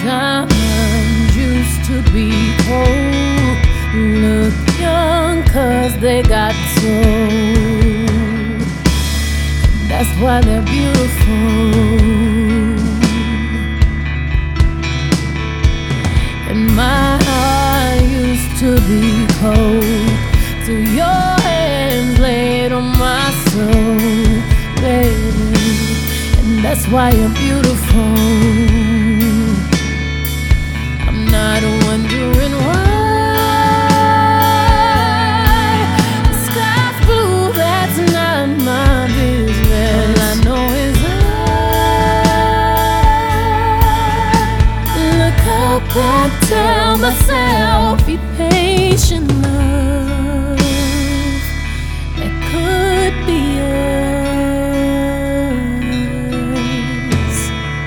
Diamonds used to be cold, look young 'cause they got sold. That's why they're beautiful. And my heart used to be cold till your hands laid on my soul, baby. And that's why you're beautiful. I'm not wondering why the sky's blue, that's not my business. All I know is I look up and tell myself, be patient, love, that could be us.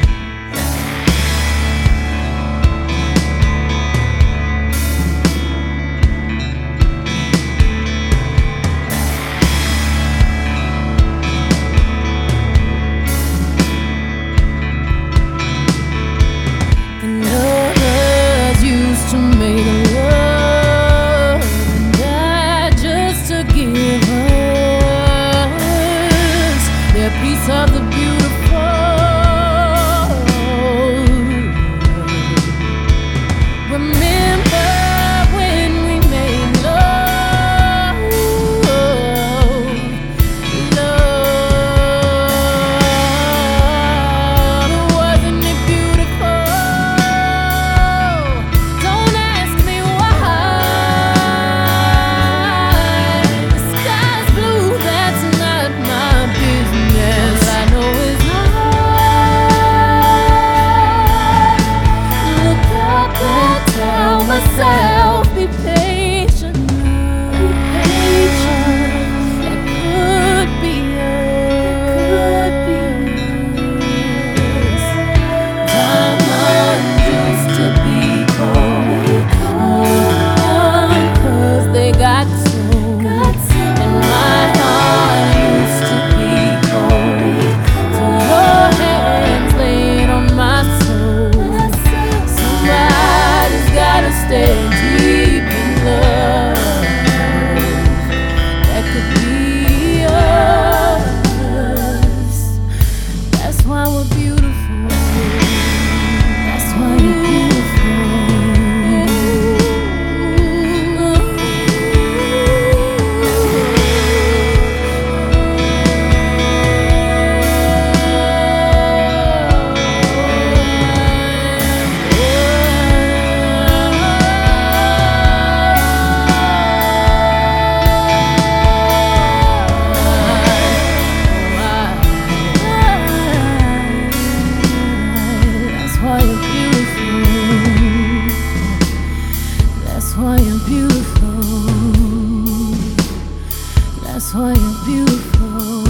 The lovers used to make love and die just to give us their piece of the beautiful. Remember when we made love, love, wasn't it beautiful? Don't ask me why. The sky's blue, that's not my business. All I know is I look up and tell myself, be patient, love, be patient. That could be us. Diamonds used to be cold, young 'cause they got sold. And my heart used to be cold till your hands laid on my soul. Somebody's gotta stay deep in love, that could be us. That's why we're beautiful. That's why you're That's why you're beautiful. That's why you're beautiful.